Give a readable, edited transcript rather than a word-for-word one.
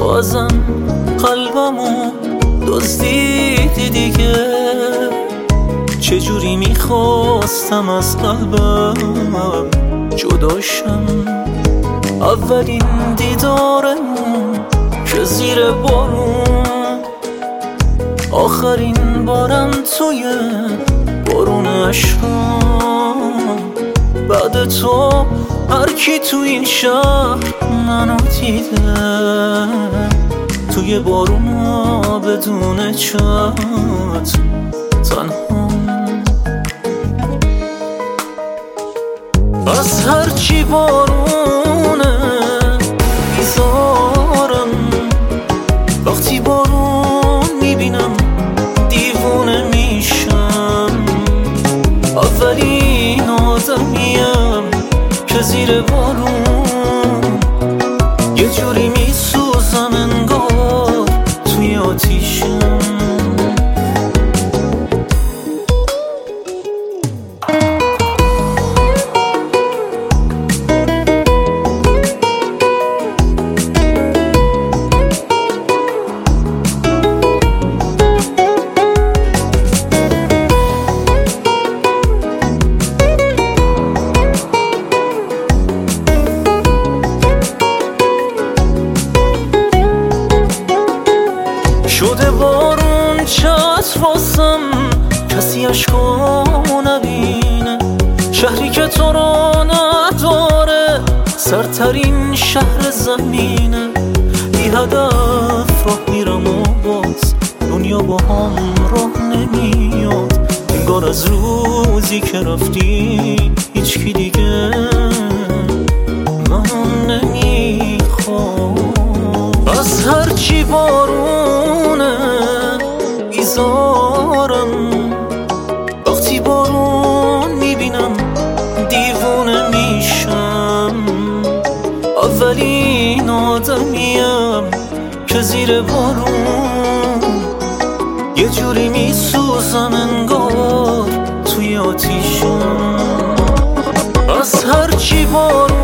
ازم قلبمو دزدیدی دیگه. چجوری میخواستم از قلبم جداشم. اولین دیدارمون که زیر بارون، آخرین بارم توی بارون عشقم. بعد تو هر کی تو این شهر منو دیده، توی بارونا بدون چت تنها. از هرچی بارونه بیزارم، وقتی بارون میبینم دیوونه میشم. اولین آدمیم که زیر بارون یه جوری میسوزم انگار توی آتیشم. شده بارون چتر واسم، کسی عشقامو نبینه. شهری که تو رو نداره، سرترین شهر زمینه. بی هدف راه میرم و باز دنیا با هم راه نمیاد. انگار از روزی که رفتی هیچکی دیگه من نمیخواد. از هرچی بارونه بیزارم، وقتی بارون میبینم دیوونه میشم. اولین آدمیم که زیر بارون یه جوری میسوزم انگار توی آتیشم. از هرچی بارون